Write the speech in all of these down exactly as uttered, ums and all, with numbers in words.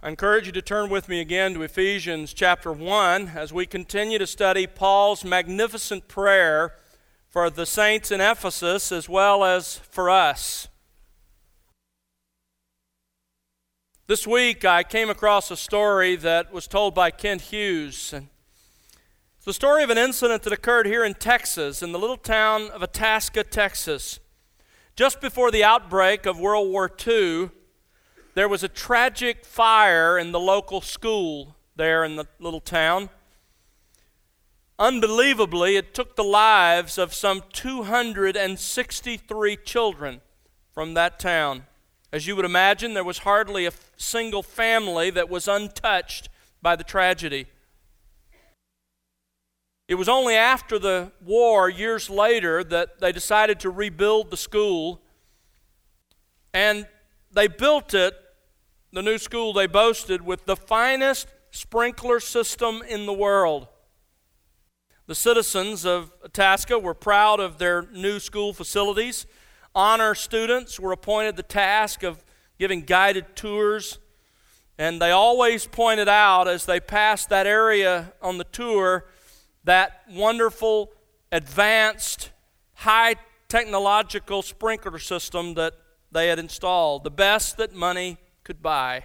I encourage you to turn with me again to Ephesians chapter one as we continue to study Paul's magnificent prayer for the saints in Ephesus as well as for us. This week I came across a story that was told by Kent Hughes. It's the story of an incident that occurred here in Texas, in the little town of Itasca, Texas. Just before the outbreak of World War Two, there was a tragic fire in the local school there in the little town. Unbelievably, it took the lives of some two hundred sixty-three children from that town. As you would imagine, there was hardly a single family that was untouched by the tragedy. It was only after the war, years later, that they decided to rebuild the school. And they built it, the new school they boasted, with the finest sprinkler system in the world. The citizens of Itasca were proud of their new school facilities. Honor students were appointed the task of giving guided tours. And they always pointed out as they passed that area on the tour that wonderful, advanced, high technological sprinkler system that they had installed, the best that money could buy.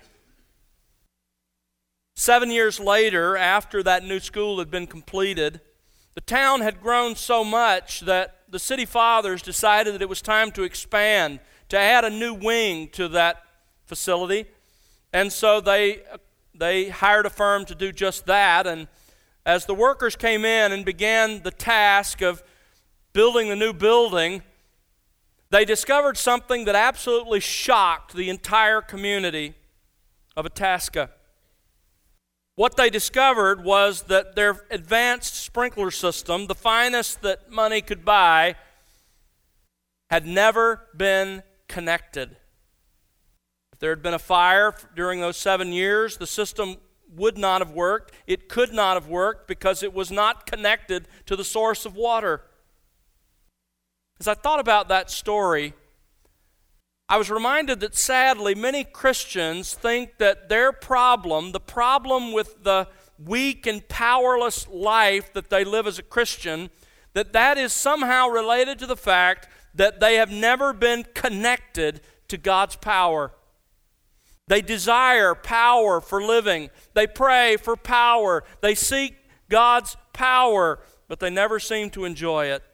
Seven years later, after that new school had been completed, the town had grown so much that the city fathers decided that it was time to expand, to add a new wing to that facility. And so they, they hired a firm to do just that. And as the workers came in and began the task of building the new building, they discovered something that absolutely shocked the entire community of Itasca. What they discovered was that their advanced sprinkler system, the finest that money could buy, had never been connected. If there had been a fire during those seven years, the system would not have worked. It could not have worked because it was not connected to the source of water. As I thought about that story, I was reminded that sadly many Christians think that their problem, the problem with the weak and powerless life that they live as a Christian, that that is somehow related to the fact that they have never been connected to God's power. They desire power for living. They pray for power. They seek God's power, but they never seem to enjoy it.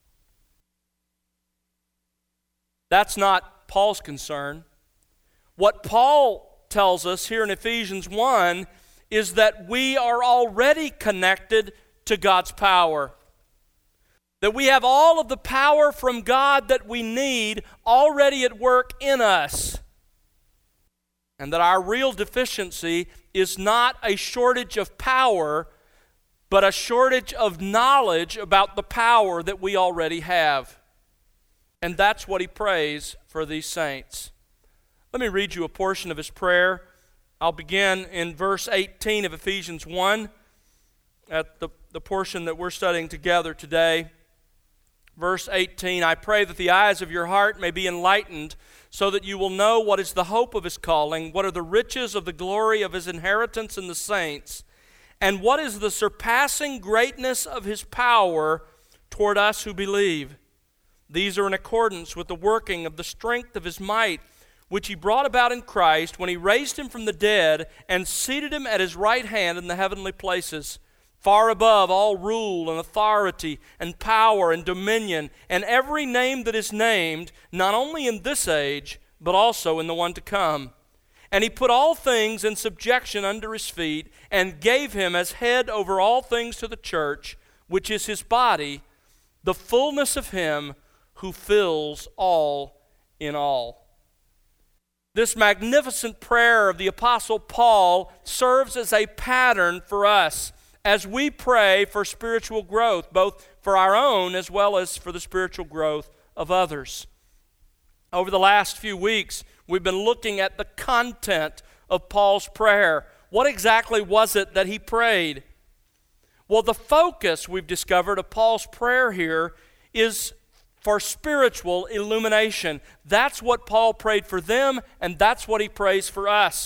That's not Paul's concern. What Paul tells us here in Ephesians one is that we are already connected to God's power. That we have all of the power from God that we need already at work in us. And that our real deficiency is not a shortage of power, but a shortage of knowledge about the power that we already have. And that's what he prays for these saints. Let me read you a portion of his prayer. I'll begin in verse eighteen of Ephesians one, at the, the portion that we're studying together today. Verse eighteen, I pray that the eyes of your heart may be enlightened, so that you will know what is the hope of his calling, what are the riches of the glory of his inheritance in the saints, and what is the surpassing greatness of his power toward us who believe. These are in accordance with the working of the strength of his might, which he brought about in Christ when he raised him from the dead and seated him at his right hand in the heavenly places, far above all rule and authority and power and dominion and every name that is named, not only in this age, but also in the one to come. And he put all things in subjection under his feet and gave him as head over all things to the church, which is his body, the fullness of him who fills all in all. This magnificent prayer of the Apostle Paul serves as a pattern for us as we pray for spiritual growth, both for our own as well as for the spiritual growth of others. Over the last few weeks, we've been looking at the content of Paul's prayer. What exactly was it that he prayed? Well, the focus, we've discovered, of Paul's prayer here is for spiritual illumination. That's what Paul prayed for them, and that's what he prays for us.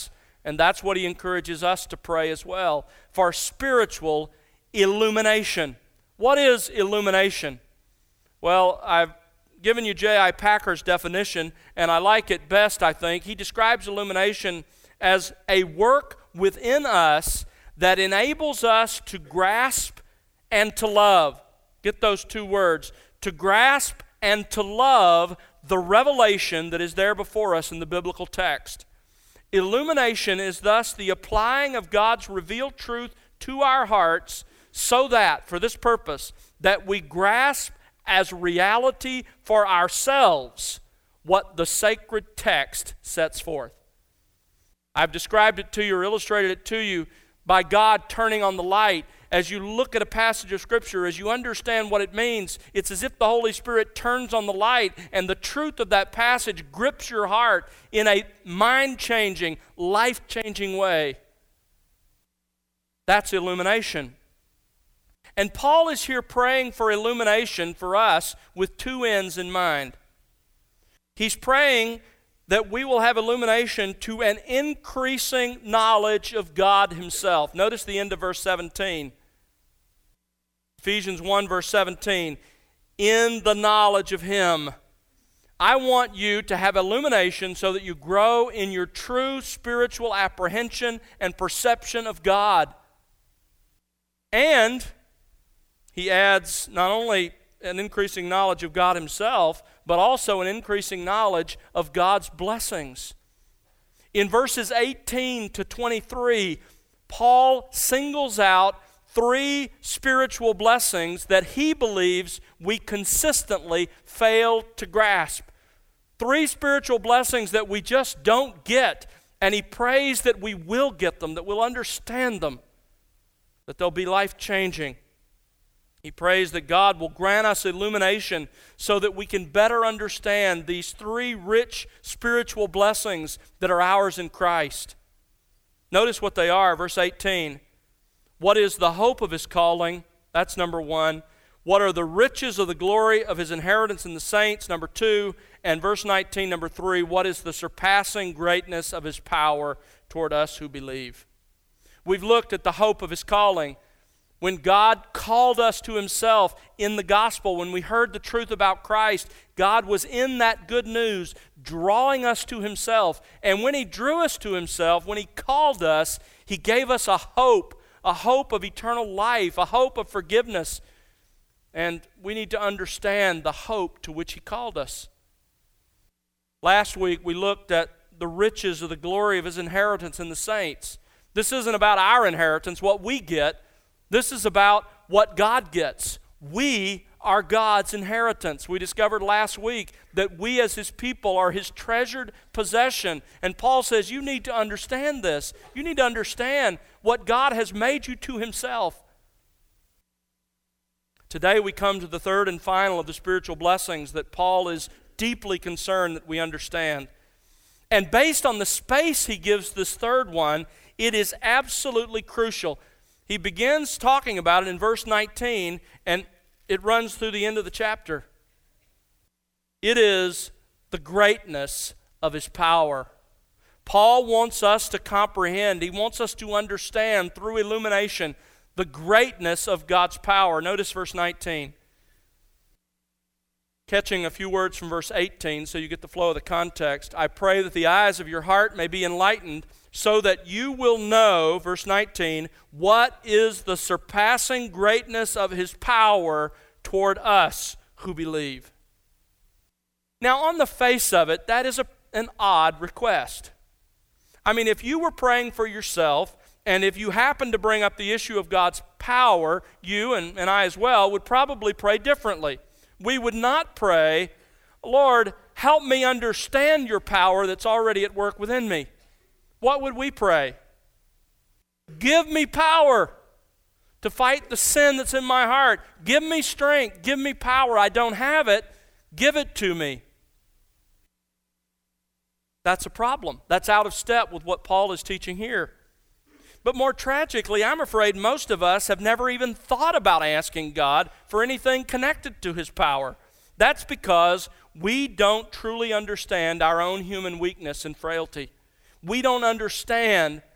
And that's what he encourages us to pray as well, for spiritual illumination. What is illumination? Well, I've given you J I Packer's definition, and I like it best, I think. He describes illumination as a work within us that enables us to grasp and to love. Get those two words. To grasp and to love the revelation that is there before us in the biblical text. Illumination is thus the applying of God's revealed truth to our hearts so that, for this purpose, that we grasp as reality for ourselves what the sacred text sets forth. I've described it to you or illustrated it to you by God turning on the light. As you look at a passage of Scripture, as you understand what it means, it's as if the Holy Spirit turns on the light and the truth of that passage grips your heart in a mind-changing, life-changing way. That's illumination. And Paul is here praying for illumination for us with two ends in mind. He's praying that we will have illumination to an increasing knowledge of God Himself. Notice the end of verse seventeen. Ephesians one, verse seventeen. In the knowledge of Him. I want you to have illumination so that you grow in your true spiritual apprehension and perception of God. And he adds not only an increasing knowledge of God Himself, but also an increasing knowledge of God's blessings. In verses eighteen to twenty-three, Paul singles out three spiritual blessings that he believes we consistently fail to grasp. Three spiritual blessings that we just don't get, and he prays that we will get them, that we'll understand them, that they'll be life-changing. He prays that God will grant us illumination so that we can better understand these three rich spiritual blessings that are ours in Christ. Notice what they are, verse eighteen. What is the hope of His calling? That's number one. What are the riches of the glory of His inheritance in the saints? Number two. And verse nineteen, number three. What is the surpassing greatness of His power toward us who believe? We've looked at the hope of His calling. When God called us to Himself in the gospel, when we heard the truth about Christ, God was in that good news, drawing us to Himself. And when He drew us to Himself, when He called us, He gave us a hope, a hope of eternal life, a hope of forgiveness. And we need to understand the hope to which He called us. Last week, we looked at the riches of the glory of His inheritance in the saints. This isn't about our inheritance, what we get. This is about what God gets. We are God's inheritance. We discovered last week that we as His people are His treasured possession. And Paul says you need to understand this. You need to understand what God has made you to Himself. Today we come to the third and final of the spiritual blessings that Paul is deeply concerned that we understand. And based on the space he gives this third one, it is absolutely crucial. He begins talking about it in verse nineteen, and it runs through the end of the chapter. It is the greatness of His power. Paul wants us to comprehend, he wants us to understand through illumination the greatness of God's power. Notice verse nineteen. Catching a few words from verse eighteen so you get the flow of the context. I pray that the eyes of your heart may be enlightened, so that you will know, verse nineteen, what is the surpassing greatness of His power toward us who believe. Now, on the face of it, that is a, an odd request. I mean, if you were praying for yourself, and if you happened to bring up the issue of God's power, you and, and I as well would probably pray differently. We would not pray, Lord, help me understand your power that's already at work within me. What would we pray? Give me power to fight the sin that's in my heart. Give me strength. Give me power. I don't have it. Give it to me. That's a problem. That's out of step with what Paul is teaching here. But more tragically, I'm afraid most of us have never even thought about asking God for anything connected to His power. That's because we don't truly understand our own human weakness and frailty. We don't understand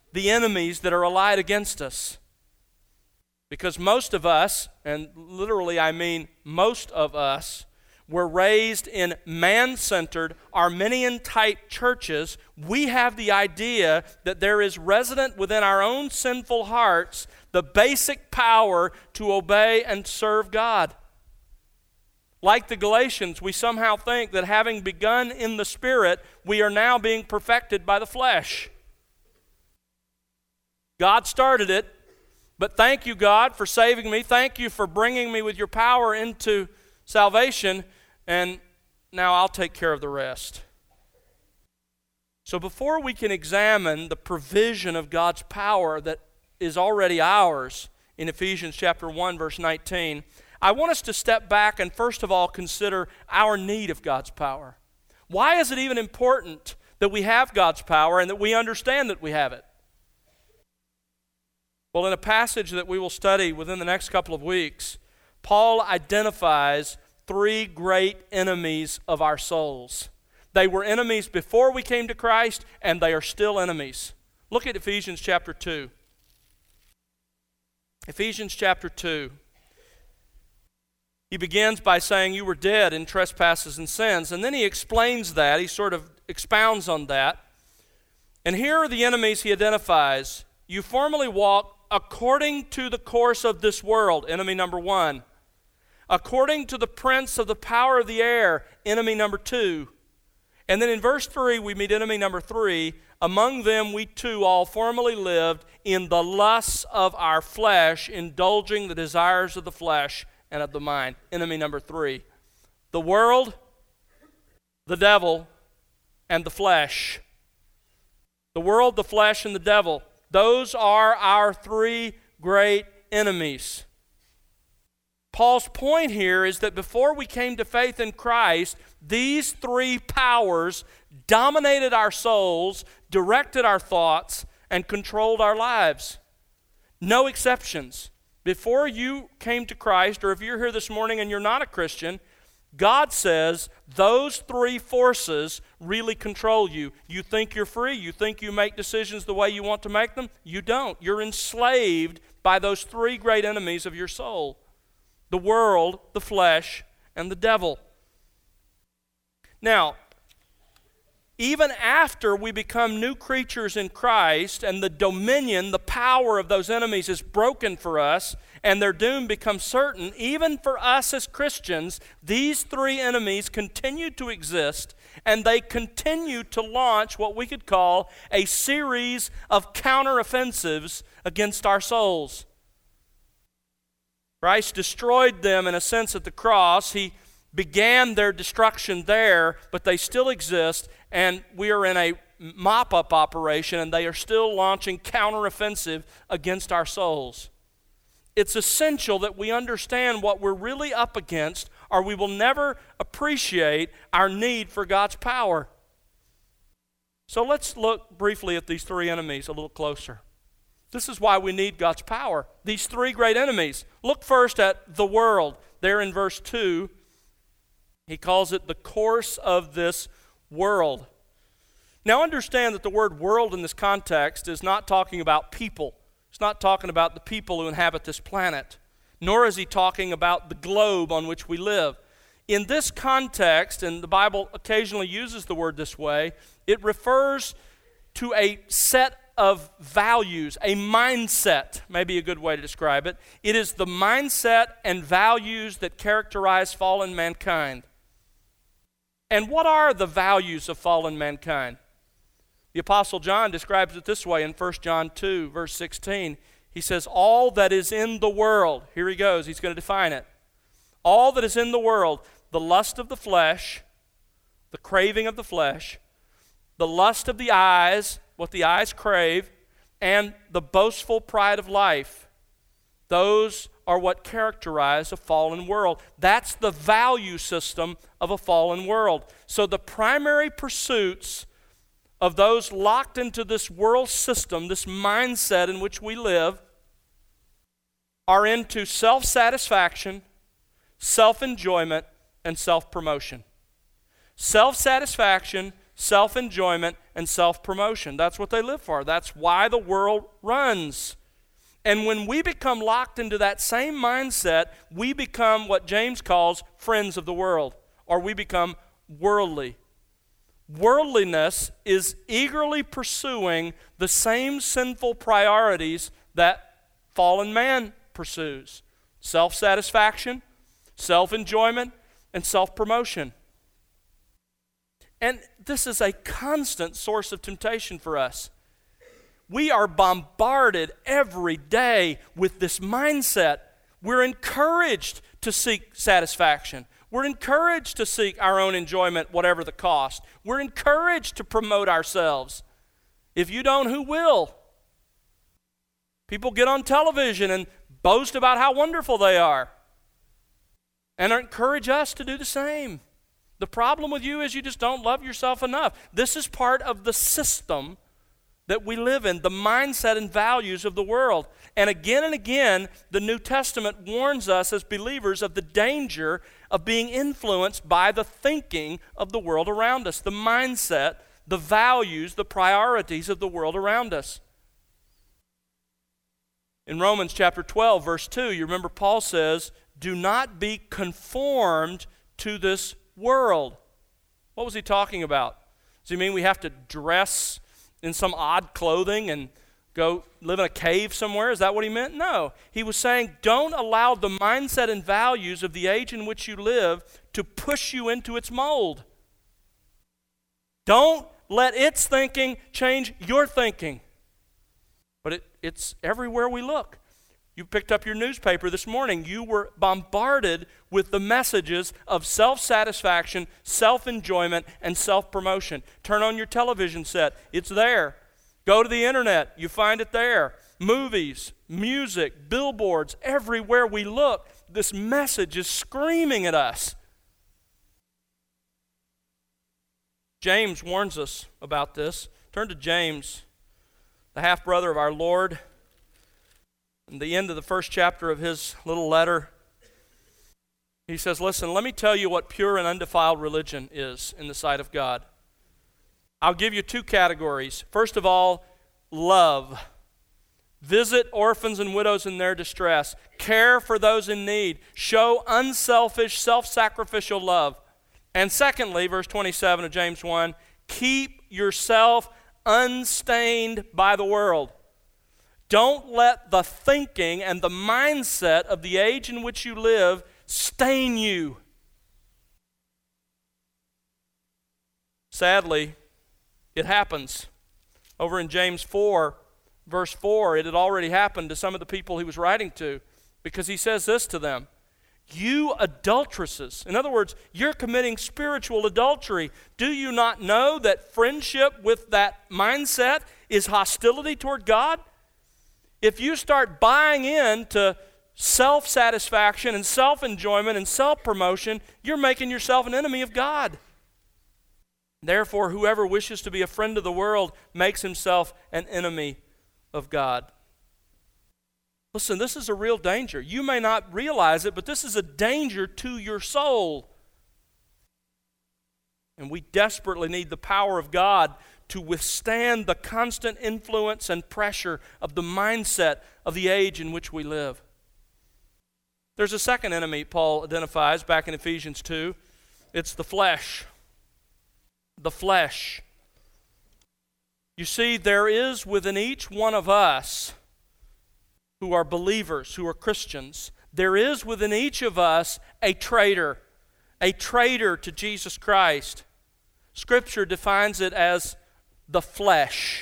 the enemies that are allied against us. Because most of us, and literally I mean most of us, were raised in man-centered, Arminian-type churches. We have the idea that there is resident within our own sinful hearts the basic power to obey and serve God. Like the Galatians, we somehow think that having begun in the Spirit, we are now being perfected by the flesh. God started it, but thank you, God, for saving me. Thank you for bringing me with your power into salvation, and now I'll take care of the rest. So before we can examine the provision of God's power that is already ours in Ephesians chapter one, verse nineteen, I want us to step back and first of all consider our need of God's power. Why is it even important that we have God's power and that we understand that we have it? Well, in a passage that we will study within the next couple of weeks, Paul identifies three great enemies of our souls. They were enemies before we came to Christ, and they are still enemies. Look at Ephesians chapter two. Ephesians chapter two. He begins by saying you were dead in trespasses and sins, and then he explains that. He sort of expounds on that. And here are the enemies he identifies. You formerly walked according to the course of this world, enemy number one. According to the prince of the power of the air, enemy number two. And then in verse three, we meet enemy number three. Among them we too all formerly lived in the lusts of our flesh, indulging the desires of the flesh and of the mind. Enemy number three. The world, the devil, and the flesh. The world, the flesh, and the devil. Those are our three great enemies. Paul's point here is that before we came to faith in Christ, these three powers dominated our souls, directed our thoughts, and controlled our lives. No exceptions. Before you came to Christ, or if you're here this morning and you're not a Christian, God says those three forces really control you. You think you're free. You think you make decisions the way you want to make them. You don't. You're enslaved by those three great enemies of your soul. The world, the flesh, and the devil. Now, even after we become new creatures in Christ and the dominion, the power of those enemies is broken for us and their doom becomes certain, even for us as Christians, these three enemies continue to exist and they continue to launch what we could call a series of counteroffensives against our souls. Christ destroyed them in a sense at the cross. He began their destruction there, but they still exist, and we are in a mop-up operation, and they are still launching counteroffensive against our souls. It's essential that we understand what we're really up against, or we will never appreciate our need for God's power. So let's look briefly at these three enemies a little closer. This is why we need God's power. These three great enemies. Look first at the world. There in verse two, he calls it the course of this world. Now understand that the word world in this context is not talking about people. It's not talking about the people who inhabit this planet. Nor is he talking about the globe on which we live. In this context, and the Bible occasionally uses the word this way, it refers to a set of values, a mindset, may be a good way to describe it. It is the mindset and values that characterize fallen mankind. And what are the values of fallen mankind? The Apostle John describes it this way in First John two, verse sixteen. He says, all that is in the world, here he goes, he's going to define it. All that is in the world, the lust of the flesh, the craving of the flesh, the lust of the eyes, what the eyes crave, and the boastful pride of life. Those are what characterize a fallen world. That's the value system of a fallen world. So the primary pursuits of those locked into this world system, this mindset in which we live, are into self-satisfaction, self-enjoyment, and self-promotion. Self-satisfaction, self-enjoyment, and self-promotion. That's what they live for. That's why the world runs. And when we become locked into that same mindset, we become what James calls friends of the world, or we become worldly. Worldliness is eagerly pursuing the same sinful priorities that fallen man pursues: self-satisfaction, self-enjoyment, and self-promotion. And this is a constant source of temptation for us. We are bombarded every day with this mindset. We're encouraged to seek satisfaction. We're encouraged to seek our own enjoyment, whatever the cost. We're encouraged to promote ourselves. If you don't, who will? People get on television and boast about how wonderful they are and encourage us to do the same. The problem with you is you just don't love yourself enough. This is part of the system that we live in, the mindset and values of the world. And again and again, the New Testament warns us as believers of the danger of being influenced by the thinking of the world around us, the mindset, the values, the priorities of the world around us. In Romans chapter twelve, verse two, you remember Paul says, "Do not be conformed to this world." What was he talking about? Does he mean we have to dress in some odd clothing and go live in a cave somewhere? Is that what he meant? No. He was saying, don't allow the mindset and values of the age in which you live to push you into its mold. Don't let its thinking change your thinking. But it, it's everywhere we look. You picked up your newspaper this morning. You were bombarded with the messages of self-satisfaction, self-enjoyment, and self-promotion. Turn on your television set. It's there. Go to the internet. You find it there. Movies, music, billboards, everywhere we look, this message is screaming at us. James warns us about this. Turn to James, the half-brother of our Lord. In the end of the first chapter of his little letter, he says, listen, let me tell you what pure and undefiled religion is in the sight of God. I'll give you two categories. First of all, love. Visit orphans and widows in their distress. Care for those in need. Show unselfish, self-sacrificial love. And secondly, verse twenty-seven of James one, keep yourself unstained by the world. Don't let the thinking and the mindset of the age in which you live stain you. Sadly, it happens. Over in James four, verse four, it had already happened to some of the people he was writing to, because he says this to them: you adulteresses. In other words, you're committing spiritual adultery. Do you not know that friendship with that mindset is hostility toward God? If you start buying into self-satisfaction and self-enjoyment and self-promotion, you're making yourself an enemy of God. Therefore, whoever wishes to be a friend of the world makes himself an enemy of God. Listen, this is a real danger. You may not realize it, but this is a danger to your soul. And we desperately need the power of God to withstand the constant influence and pressure of the mindset of the age in which we live. There's a second enemy Paul identifies back in Ephesians two. It's the flesh. The flesh. You see, there is within each one of us who are believers, who are Christians, there is within each of us a traitor, a traitor to Jesus Christ. Scripture defines it as the flesh.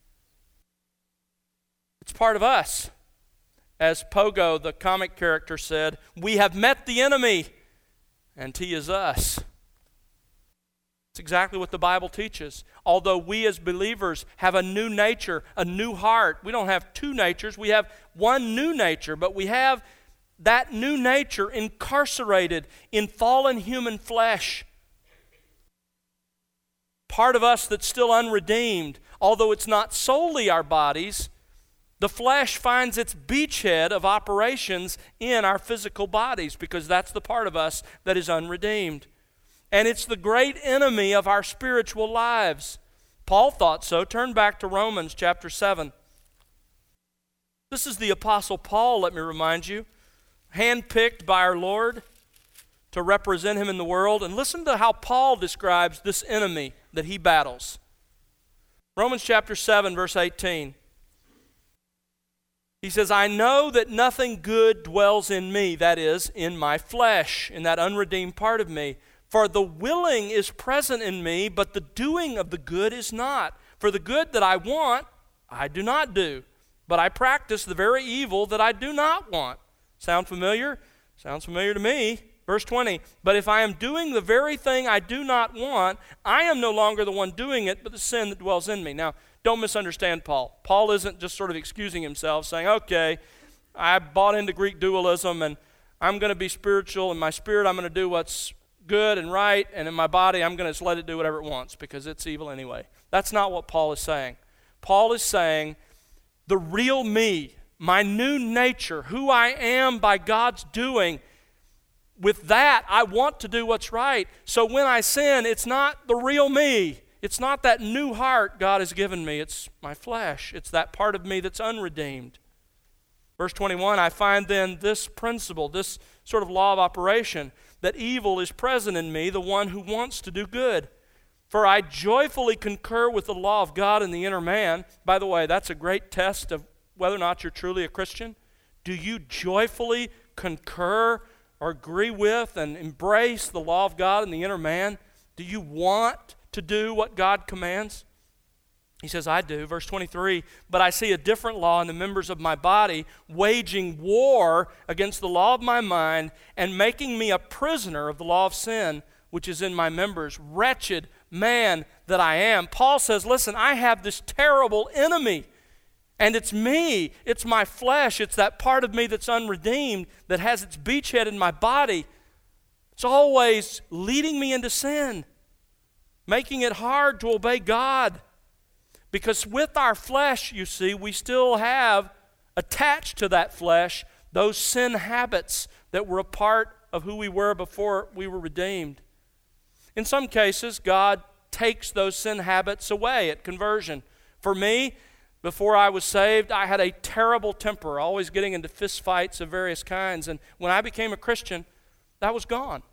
It's part of us. As Pogo, the comic character, said, we have met the enemy, and he is us. It's exactly what the Bible teaches. Although we as believers have a new nature, a new heart, we don't have two natures, we have one new nature, but we have that new nature incarcerated in fallen human flesh. Part of us that's still unredeemed, although it's not solely our bodies, the flesh finds its beachhead of operations in our physical bodies, because that's the part of us that is unredeemed. And it's the great enemy of our spiritual lives. Paul thought so. Turn back to Romans chapter seven. This is the Apostle Paul, let me remind you, handpicked by our Lord to represent him in the world. And listen to how Paul describes this enemy that he battles. Romans chapter seven, verse eighteen. He says, I know that nothing good dwells in me, that is, in my flesh, in that unredeemed part of me. For the willing is present in me, but the doing of the good is not. For the good that I want, I do not do, but I practice the very evil that I do not want. Sound familiar? Sounds familiar to me. Verse twenty, but if I am doing the very thing I do not want, I am no longer the one doing it, but the sin that dwells in me. Now, don't misunderstand Paul. Paul isn't just sort of excusing himself, saying, okay, I bought into Greek dualism, and I'm going to be spiritual. In my spirit, I'm going to do what's good and right, and in my body, I'm going to just let it do whatever it wants because it's evil anyway. That's not what Paul is saying. Paul is saying, the real me, my new nature, who I am by God's doing, with that, I want to do what's right. So when I sin, it's not the real me. It's not that new heart God has given me. It's my flesh. It's that part of me that's unredeemed. Verse twenty-one, I find then this principle, this sort of law of operation, that evil is present in me, the one who wants to do good. For I joyfully concur with the law of God in the inner man. By the way, that's a great test of whether or not you're truly a Christian. Do you joyfully concur or agree with and embrace the law of God in the inner man? Do you want to do what God commands? He says, I do. Verse twenty-three, but I see a different law in the members of my body, waging war against the law of my mind and making me a prisoner of the law of sin, which is in my members. Wretched man that I am. Paul says, listen, I have this terrible enemy, and it's me. It's my flesh. It's that part of me that's unredeemed that has its beachhead in my body. It's always leading me into sin, making it hard to obey God. Because with our flesh, you see, we still have attached to that flesh those sin habits that were a part of who we were before we were redeemed. In some cases, God takes those sin habits away at conversion. For me, before I was saved, I had a terrible temper, always getting into fist fights of various kinds. And when I became a Christian, that was gone.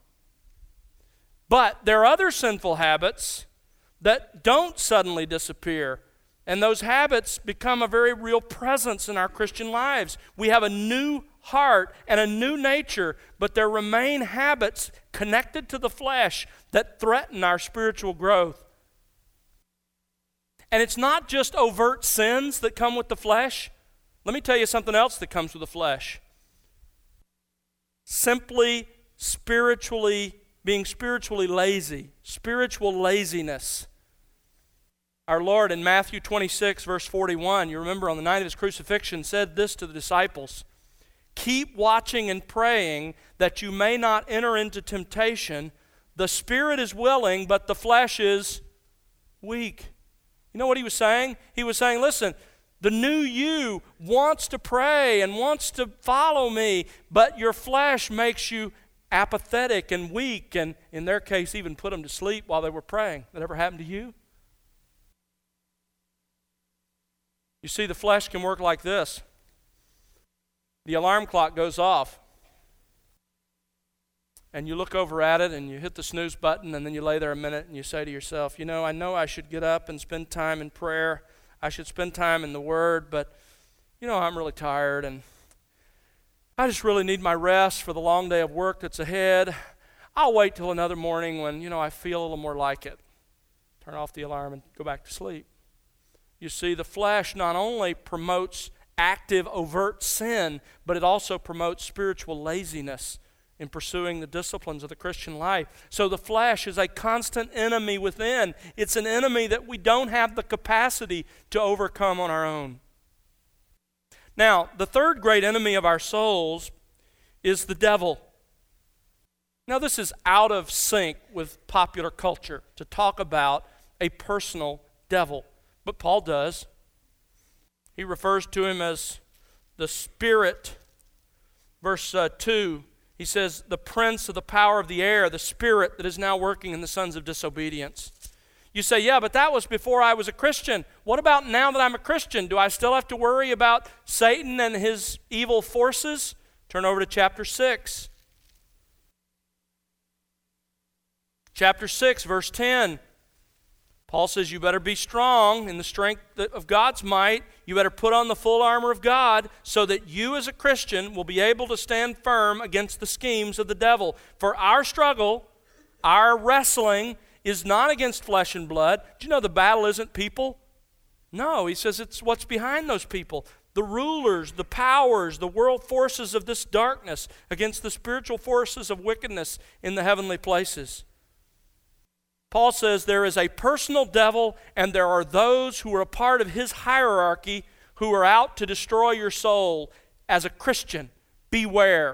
But there are other sinful habits that don't suddenly disappear. And those habits become a very real presence in our Christian lives. We have a new heart and a new nature, but there remain habits connected to the flesh that threaten our spiritual growth. And it's not just overt sins that come with the flesh. Let me tell you something else that comes with the flesh. Simply spiritually, being spiritually lazy, spiritual laziness. Our Lord in Matthew twenty-six, verse forty-one, you remember on the night of his crucifixion, said this to the disciples, keep watching and praying that you may not enter into temptation. The spirit is willing, but the flesh is weak. You know what he was saying? He was saying, listen, the new you wants to pray and wants to follow me, but your flesh makes you apathetic and weak, and in their case, even put them to sleep while they were praying. That ever happened to you? You see, the flesh can work like this. The alarm clock goes off, and you look over at it, and you hit the snooze button, and then you lay there a minute, and you say to yourself, you know, I know I should get up and spend time in prayer. I should spend time in the Word, but, you know, I'm really tired, and I just really need my rest for the long day of work that's ahead. I'll wait till another morning when, you know, I feel a little more like it. Turn off the alarm and go back to sleep. You see, the flesh not only promotes active, overt sin, but it also promotes spiritual laziness in pursuing the disciplines of the Christian life. So the flesh is a constant enemy within. It's an enemy that we don't have the capacity to overcome on our own. Now, the third great enemy of our souls is the devil. Now, this is out of sync with popular culture to talk about a personal devil. But Paul does. He refers to him as the spirit. Verse uh, two, he says, the prince of the power of the air, the spirit that is now working in the sons of disobedience. You say, yeah, but that was before I was a Christian. What about now that I'm a Christian? Do I still have to worry about Satan and his evil forces? Turn over to chapter six. Chapter six, verse ten. Paul says, you better be strong in the strength of God's might. You better put on the full armor of God so that you as a Christian will be able to stand firm against the schemes of the devil. For our struggle, our wrestling, is not against flesh and blood. Do you know the battle isn't people? No, he says it's what's behind those people. The rulers, the powers, the world forces of this darkness against the spiritual forces of wickedness in the heavenly places. Paul says there is a personal devil and there are those who are a part of his hierarchy who are out to destroy your soul. As a Christian, beware.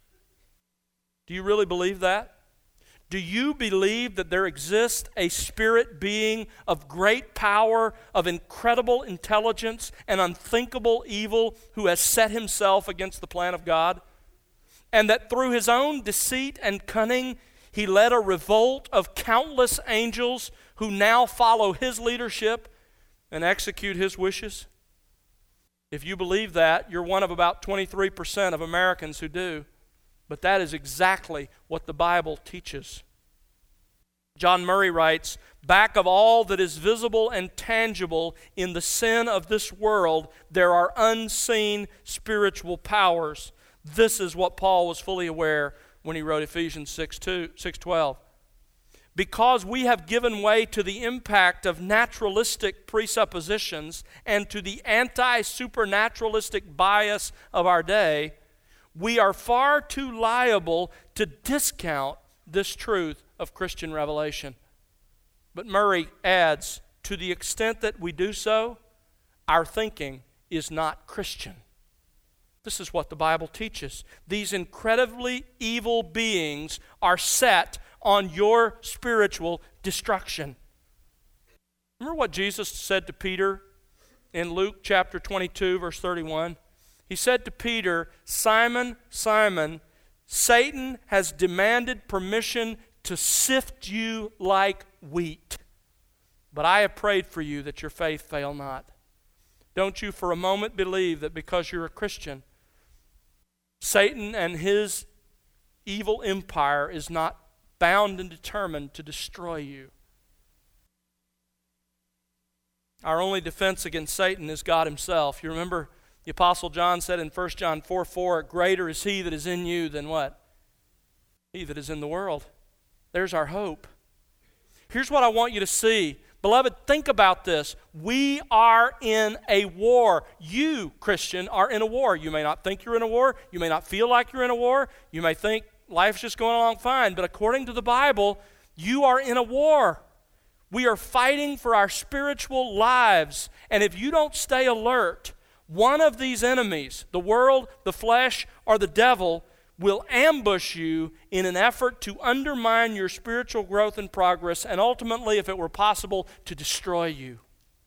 Do you really believe that? Do you believe that there exists a spirit being of great power, of incredible intelligence, and unthinkable evil who has set himself against the plan of God? And that through his own deceit and cunning, he led a revolt of countless angels who now follow his leadership and execute his wishes? If you believe that, you're one of about twenty-three percent of Americans who do. But that is exactly what the Bible teaches. John Murray writes, back of all that is visible and tangible in the sin of this world, there are unseen spiritual powers. This is what Paul was fully aware when he wrote Ephesians six twelve. Because we have given way to the impact of naturalistic presuppositions and to the anti-supernaturalistic bias of our day, we are far too liable to discount this truth of Christian revelation. But Murray adds, to the extent that we do so, our thinking is not Christian. This is what the Bible teaches. These incredibly evil beings are set on your spiritual destruction. Remember what Jesus said to Peter in Luke chapter twenty-two, verse thirty-one? He said to Peter, Simon, Simon, Satan has demanded permission to sift you like wheat. But I have prayed for you that your faith fail not. Don't you for a moment believe that because you're a Christian, Satan and his evil empire is not bound and determined to destroy you. Our only defense against Satan is God himself. You remember the Apostle John said in First John four four, greater is he that is in you than what? He that is in the world. There's our hope. Here's what I want you to see. Beloved, think about this. We are in a war. You, Christian, are in a war. You may not think you're in a war. You may not feel like you're in a war. You may think life's just going along fine. But according to the Bible, you are in a war. We are fighting for our spiritual lives. And if you don't stay alert, one of these enemies, the world, the flesh, or the devil, will ambush you in an effort to undermine your spiritual growth and progress, and ultimately, if it were possible, to destroy you.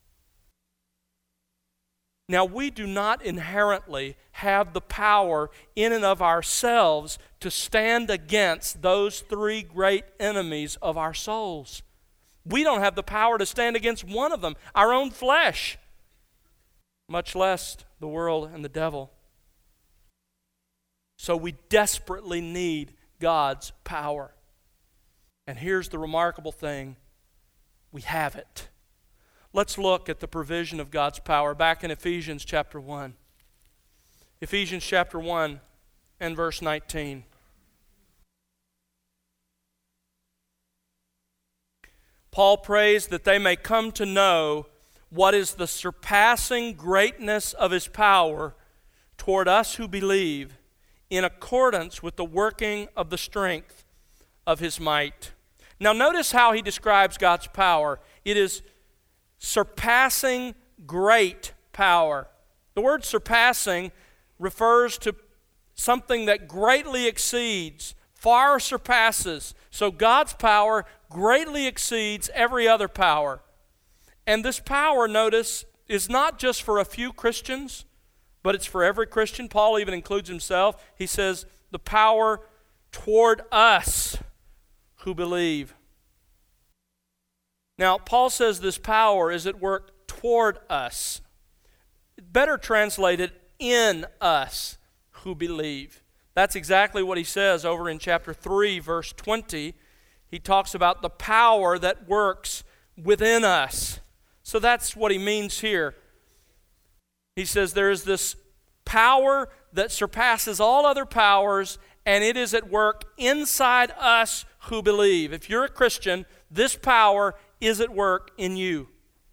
Now, we do not inherently have the power in and of ourselves to stand against those three great enemies of our souls. We don't have the power to stand against one of them, our own flesh, much less the world and the devil. So we desperately need God's power. And here's the remarkable thing. We have it. Let's look at the provision of God's power back in Ephesians chapter one. Ephesians chapter one and verse nineteen. Paul prays that they may come to know what is the surpassing greatness of his power toward us who believe, in accordance with the working of the strength of his might. Now notice how he describes God's power. It is surpassing great power. The word surpassing refers to something that greatly exceeds, far surpasses. So God's power greatly exceeds every other power. And this power, notice, is not just for a few Christians, but it's for every Christian. Paul even includes himself. He says, the power toward us who believe. Now, Paul says this power is at work toward us. Better translated, in us who believe. That's exactly what he says over in chapter three, verse twenty. He talks about the power that works within us. So that's what he means here. He says there is this power that surpasses all other powers, and it is at work inside us who believe. If you're a Christian, this power is at work in you.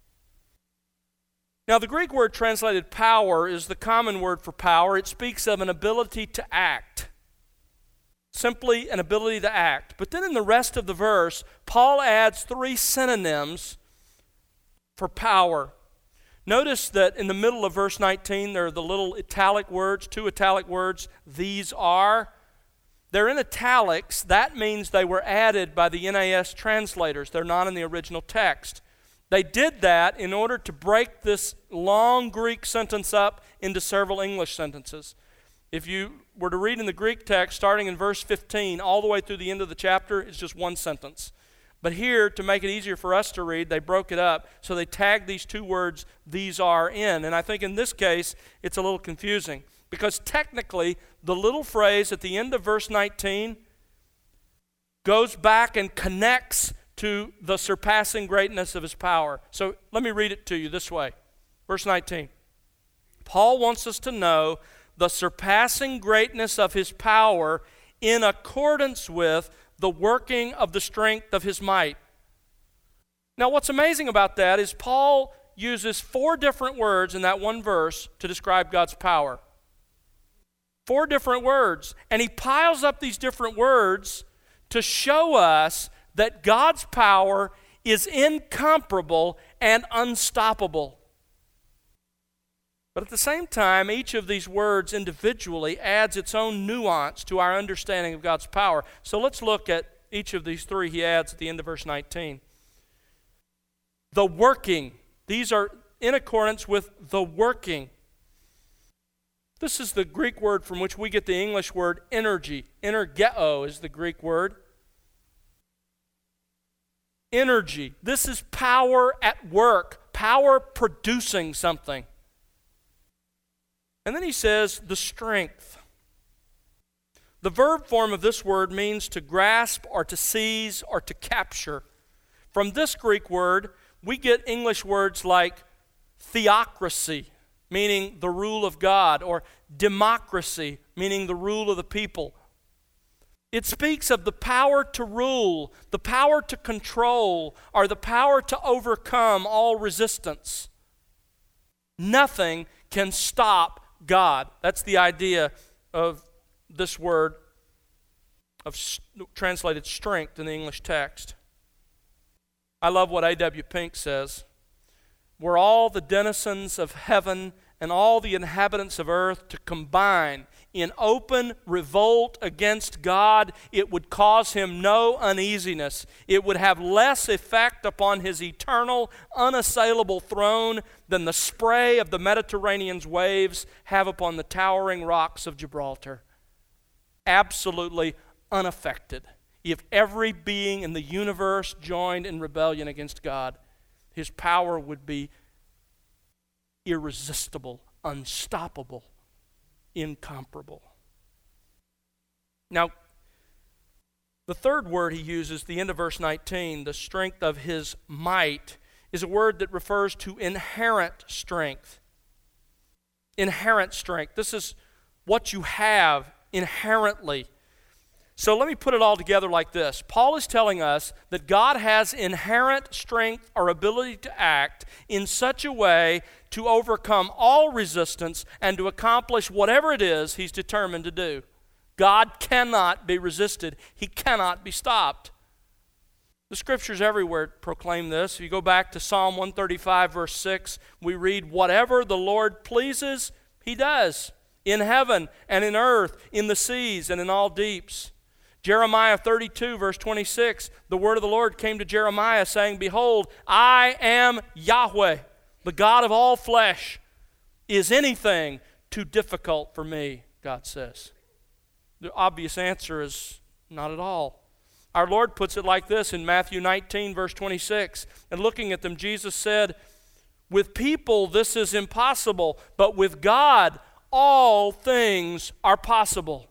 Now, the Greek word translated power is the common word for power. It speaks of an ability to act. Simply an ability to act. But then in the rest of the verse, Paul adds three synonyms for power. Notice that in the middle of verse nineteen, there are the little italic words, two italic words, these are. They're in italics. That means they were added by the N A S translators. They're not in the original text. They did that in order to break this long Greek sentence up into several English sentences. If you were to read in the Greek text, starting in verse fifteen, all the way through the end of the chapter, it's just one sentence. But here, to make it easier for us to read, they broke it up, so they tagged these two words, these are, in. And I think in this case, it's a little confusing, because technically, the little phrase at the end of verse nineteen goes back and connects to the surpassing greatness of his power. So let me read it to you this way. Verse nineteen. Paul wants us to know the surpassing greatness of his power in accordance with the working of the strength of his might. Now, what's amazing about that is Paul uses four different words in that one verse to describe God's power. Four different words. And he piles up these different words to show us that God's power is incomparable and unstoppable. But at the same time, each of these words individually adds its own nuance to our understanding of God's power. So let's look at each of these three he adds at the end of verse nineteen. The working. These are in accordance with the working. This is the Greek word from which we get the English word energy. Energeo is the Greek word. Energy. This is power at work, power producing something. And then he says the strength. The verb form of this word means to grasp or to seize or to capture. From this Greek word, we get English words like theocracy, meaning the rule of God, or democracy, meaning the rule of the people. It speaks of the power to rule, the power to control, or the power to overcome all resistance. Nothing can stop God. That's the idea of this word of s- translated strength in the English text. I love what A W Pink says. Were all the denizens of heaven and all the inhabitants of earth to combine in open revolt against God, it would cause him no uneasiness. It would have less effect upon his eternal, unassailable throne than the spray of the Mediterranean's waves have upon the towering rocks of Gibraltar. Absolutely unaffected. If every being in the universe joined in rebellion against God, his power would be irresistible, unstoppable, incomparable. Now, the third word he uses, the end of verse nineteen, the strength of his might, is a word that refers to inherent strength. Inherent strength. This is what you have inherently. So let me put it all together like this. Paul is telling us that God has inherent strength or ability to act in such a way to overcome all resistance and to accomplish whatever it is he's determined to do. God cannot be resisted. He cannot be stopped. The scriptures everywhere proclaim this. If you go back to Psalm one thirty-five, verse six, we read, whatever the Lord pleases, he does, in heaven and in earth, in the seas and in all deeps. Jeremiah thirty-two, verse twenty-six, the word of the Lord came to Jeremiah saying, behold, I am Yahweh, the God of all flesh. Is anything too difficult for me? God says. The obvious answer is not at all. Our Lord puts it like this in Matthew nineteen, verse twenty-six. And looking at them, Jesus said, "With people this is impossible, but with God all things are possible."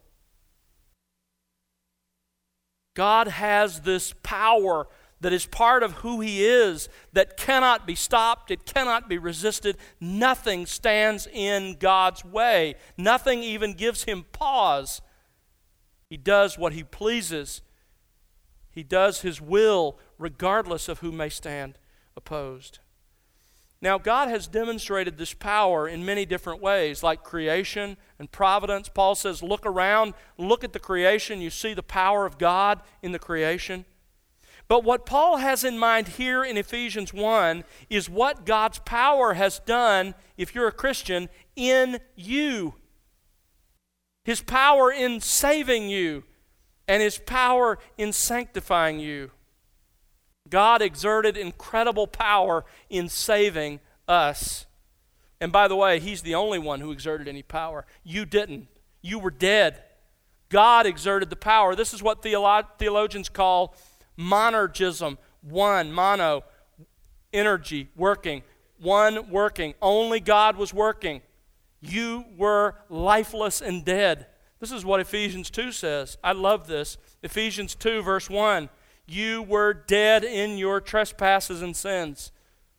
God has this power that is part of who He is that cannot be stopped, it cannot be resisted. Nothing stands in God's way. Nothing even gives Him pause. He does what He pleases. He does His will regardless of who may stand opposed. Now, God has demonstrated this power in many different ways, like creation and providence. Paul says, look around, look at the creation. You see the power of God in the creation. But what Paul has in mind here in Ephesians one is what God's power has done, if you're a Christian, in you. His power in saving you and His power in sanctifying you. God exerted incredible power in saving us. And by the way, He's the only one who exerted any power. You didn't. You were dead. God exerted the power. This is what theolo- theologians call monergism. One, mono, energy, working. One working. Only God was working. You were lifeless and dead. This is what Ephesians two says. I love this. Ephesians two, verse one. You were dead in your trespasses and sins.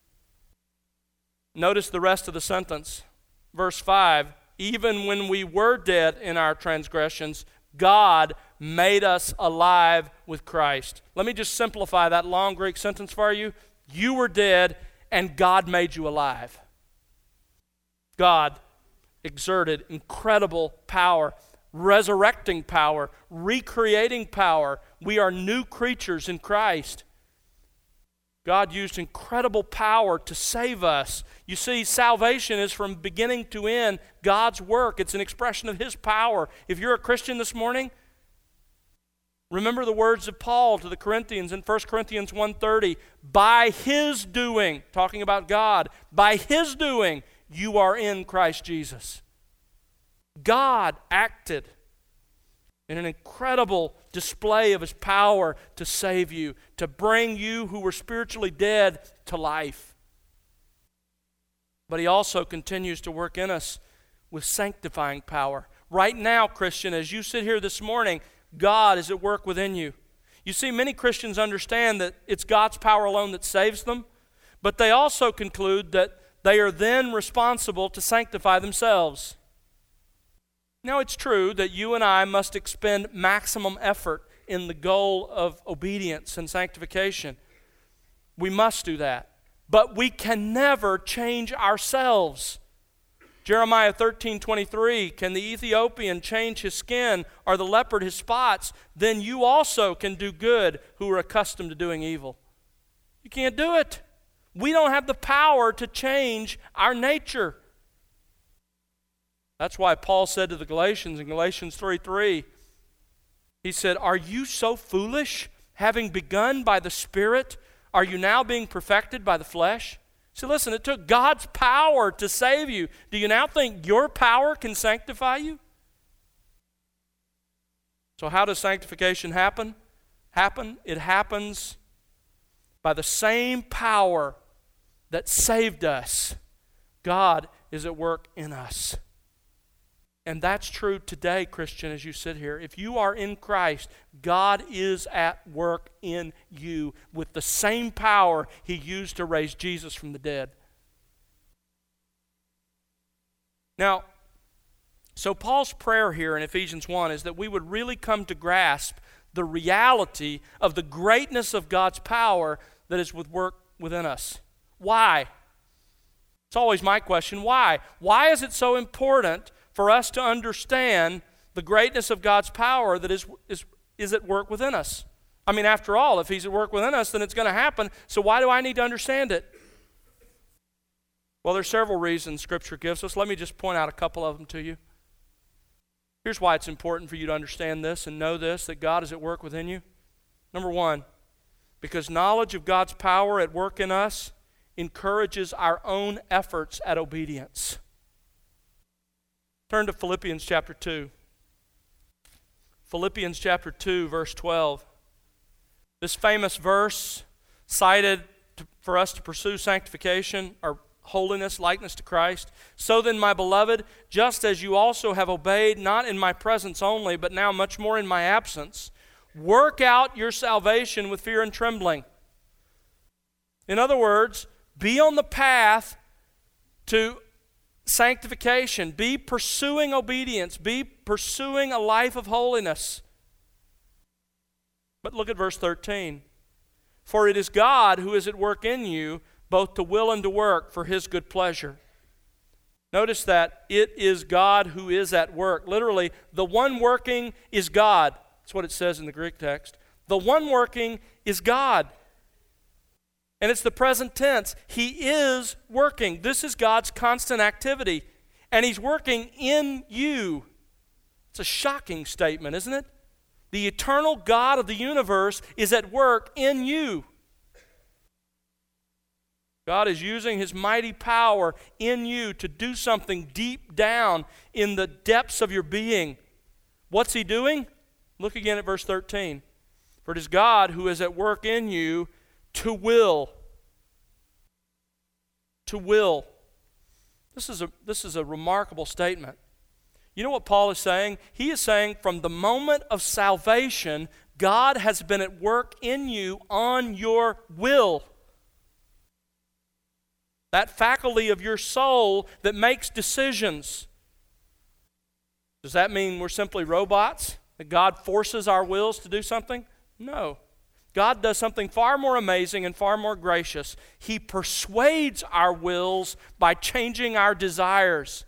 Notice the rest of the sentence. Verse five, even when we were dead in our transgressions, God made us alive with Christ. Let me just simplify that long Greek sentence for you. You were dead and God made you alive. God exerted incredible power, resurrecting power, recreating power. We are new creatures in Christ. God used incredible power to save us. You see, salvation is from beginning to end God's work. It's an expression of His power. If you're a Christian this morning, remember the words of Paul to the Corinthians in First Corinthians one thirty. By His doing, talking about God, by His doing, you are in Christ Jesus. God acted in an incredible display of His power to save you, to bring you who were spiritually dead to life. But He also continues to work in us with sanctifying power. Right now, Christian, as you sit here this morning, God is at work within you. You see, many Christians understand that it's God's power alone that saves them, but they also conclude that they are then responsible to sanctify themselves. Now, it's true that you and I must expend maximum effort in the goal of obedience and sanctification. We must do that. But we can never change ourselves. Jeremiah thirteen twenty-three, can the Ethiopian change his skin or the leopard his spots? Then you also can do good who are accustomed to doing evil. You can't do it. We don't have the power to change our nature. That's why Paul said to the Galatians in Galatians three three, he said, are you so foolish, having begun by the Spirit, are you now being perfected by the flesh? See, listen, it took God's power to save you. Do you now think your power can sanctify you? So how does sanctification happen? Happen? It happens by the same power that saved us. God is at work in us. And that's true today, Christian, as you sit here. If you are in Christ, God is at work in you with the same power He used to raise Jesus from the dead. Now, so Paul's prayer here in Ephesians one is that we would really come to grasp the reality of the greatness of God's power that is with work within us. Why? It's always my question. Why? Why is it so important for us to understand the greatness of God's power that is, is, is at work within us? I mean, after all, if He's at work within us, then it's going to happen. So why do I need to understand it? Well, there's several reasons Scripture gives us. Let me just point out a couple of them to you. Here's why it's important for you to understand this and know this, that God is at work within you. Number one, because knowledge of God's power at work in us encourages our own efforts at obedience. Turn to Philippians chapter two. Philippians chapter two, verse twelve. This famous verse cited to, for us to pursue sanctification or holiness, likeness to Christ. So then, my beloved, just as you also have obeyed, not in my presence only, but now much more in my absence, work out your salvation with fear and trembling. In other words, be on the path to sanctification. Be pursuing obedience. Be pursuing a life of holiness. But look at verse thirteen. For it is God who is at work in you, both to will and to work for his good pleasure. Notice that it is God who is at work. Literally, the one working is God. That's what it says in the Greek text. The one working is God. And it's the present tense. He is working. This is God's constant activity. And he's working in you. It's a shocking statement, isn't it? The eternal God of the universe is at work in you. God is using his mighty power in you to do something deep down in the depths of your being. What's he doing? Look again at verse thirteen. For it is God who is at work in you to will. To will. This is a, this is a remarkable statement. You know what Paul is saying? He is saying from the moment of salvation, God has been at work in you on your will. That faculty of your soul that makes decisions. Does that mean we're simply robots? That God forces our wills to do something? No. God does something far more amazing and far more gracious. He persuades our wills by changing our desires.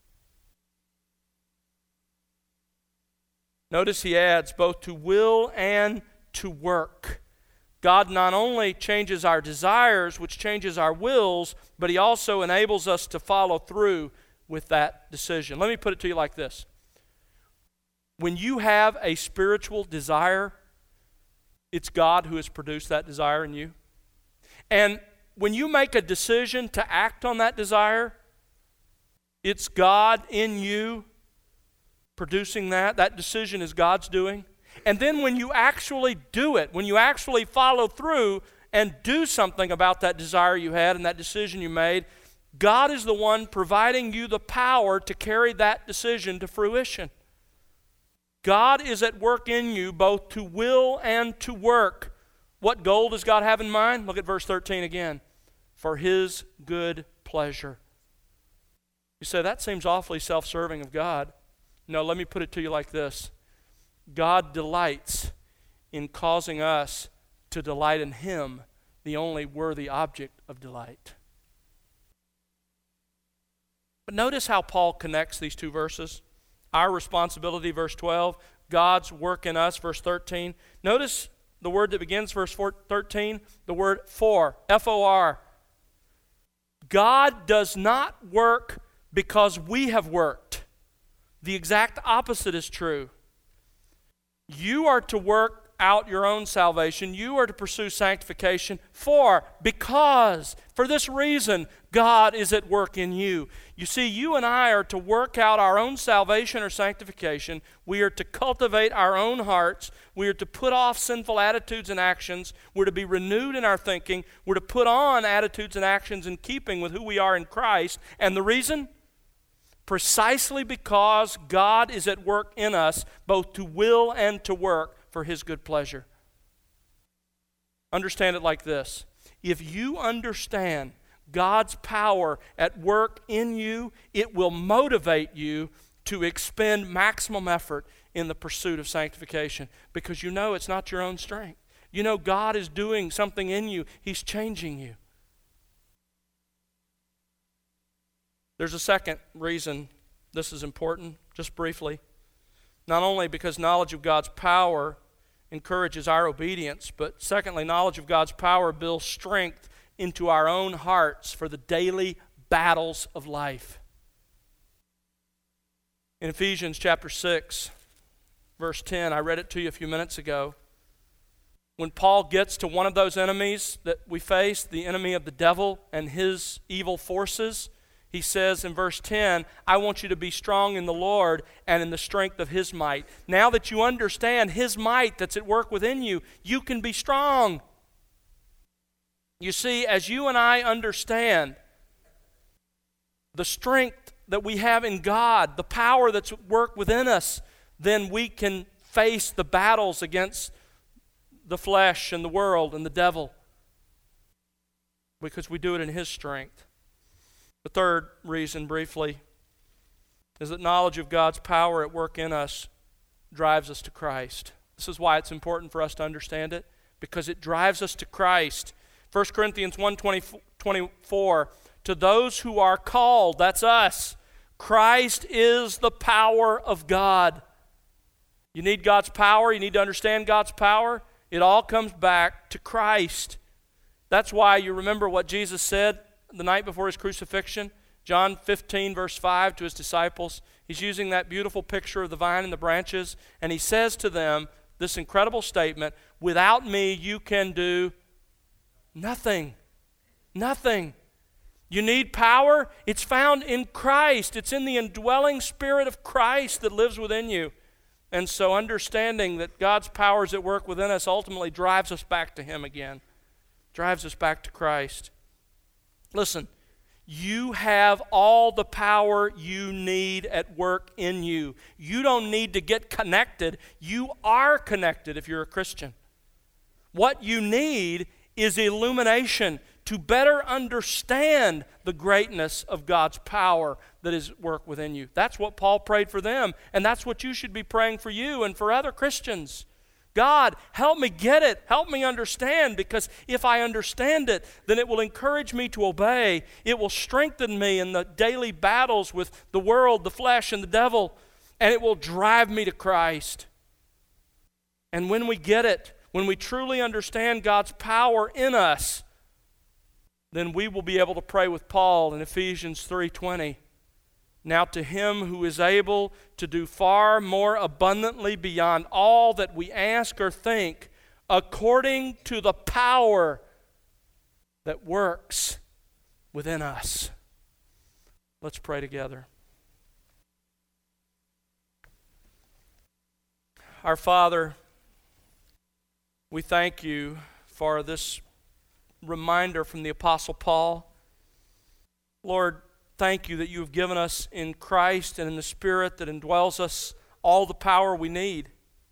Notice he adds both to will and to work. God not only changes our desires, which changes our wills, but he also enables us to follow through with that decision. Let me put it to you like this. When you have a spiritual desire, it's God who has produced that desire in you. And when you make a decision to act on that desire, it's God in you producing that. That decision is God's doing. And then when you actually do it, when you actually follow through and do something about that desire you had and that decision you made, God is the one providing you the power to carry that decision to fruition. God is at work in you both to will and to work. What goal does God have in mind? Look at verse thirteen again. For his good pleasure. You say, that seems awfully self-serving of God. No, let me put it to you like this. God delights in causing us to delight in him, the only worthy object of delight. But notice how Paul connects these two verses. Our responsibility, verse twelve. God's work in us, verse thirteen. Notice the word that begins verse thirteen, the word for, F O R. God does not work because we have worked. The exact opposite is true. You are to work out your own salvation. You are to pursue sanctification for, because, for this reason, God is at work in you. You see, you and I are to work out our own salvation or sanctification. We are to cultivate our own hearts. We are to put off sinful attitudes and actions. We're to be renewed in our thinking. We're to put on attitudes and actions in keeping with who we are in Christ. And the reason? Precisely because God is at work in us, both to will and to work for his good pleasure. Understand it like this. If you understand God's power at work in you, it will motivate you to expend maximum effort in the pursuit of sanctification, because you know it's not your own strength. You know God is doing something in you. He's changing you. There's a second reason this is important, just briefly. Not only because knowledge of God's power encourages our obedience, but secondly, knowledge of God's power builds strength into our own hearts for the daily battles of life. In Ephesians chapter six, verse ten, I read it to you a few minutes ago. When Paul gets to one of those enemies that we face, the enemy of the devil and his evil forces, He says in verse ten, I want you to be strong in the Lord and in the strength of His might. Now that you understand His might that's at work within you, you can be strong. You see, as you and I understand the strength that we have in God, the power that's at work within us, then we can face the battles against the flesh and the world and the devil, because we do it in His strength. The third reason, briefly, is that knowledge of God's power at work in us drives us to Christ. This is why it's important for us to understand it, because it drives us to Christ. First Corinthians one twenty-four, to those who are called, that's us, Christ is the power of God. You need God's power, you need to understand God's power. It all comes back to Christ. That's why you remember what Jesus said the night before His crucifixion. John fifteen, verse five, to His disciples. He's using that beautiful picture of the vine and the branches, and He says to them this incredible statement, without me you can do nothing. Nothing. You need power? It's found in Christ. It's in the indwelling Spirit of Christ that lives within you. And so understanding that God's power is at work within us ultimately drives us back to Him again. Drives us back to Christ. Listen, you have all the power you need at work in you. You don't need to get connected. You are connected if you're a Christian. What you need is illumination to better understand the greatness of God's power that is at work within you. That's what Paul prayed for them, and that's what you should be praying for you and for other Christians. God, help me get it. Help me understand, because if I understand it, then it will encourage me to obey. It will strengthen me in the daily battles with the world, the flesh, and the devil, and it will drive me to Christ. And when we get it, when we truly understand God's power in us, then we will be able to pray with Paul in Ephesians three twenty. Now to Him who is able to do far more abundantly beyond all that we ask or think, according to the power that works within us. Let's pray together. Our Father, we thank You for this reminder from the Apostle Paul. Lord, thank You that You have given us in Christ and in the Spirit that indwells us all the power we need.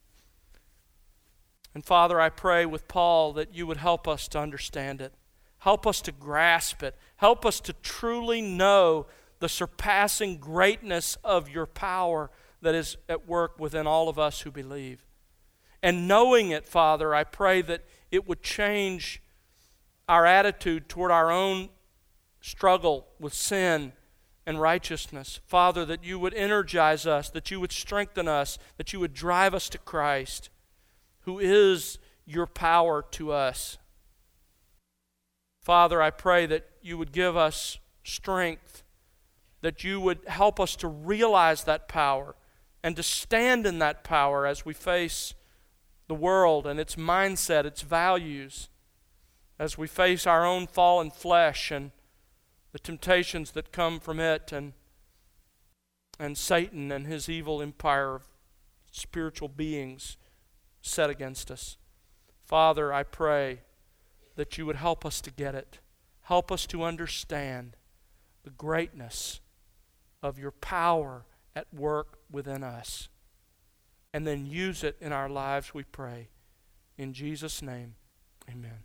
And Father, I pray with Paul that You would help us to understand it. Help us to grasp it. Help us to truly know the surpassing greatness of Your power that is at work within all of us who believe. And knowing it, Father, I pray that it would change our attitude toward our own struggle with sin and righteousness. Father, that You would energize us, that You would strengthen us, that You would drive us to Christ, who is Your power to us. Father, I pray that You would give us strength, that You would help us to realize that power and to stand in that power as we face the world and its mindset, its values, as we face our own fallen flesh and the temptations that come from it, and and Satan and his evil empire of spiritual beings set against us. Father, I pray that You would help us to get it. Help us to understand the greatness of Your power at work within us. And then use it in our lives, we pray. In Jesus' name, amen.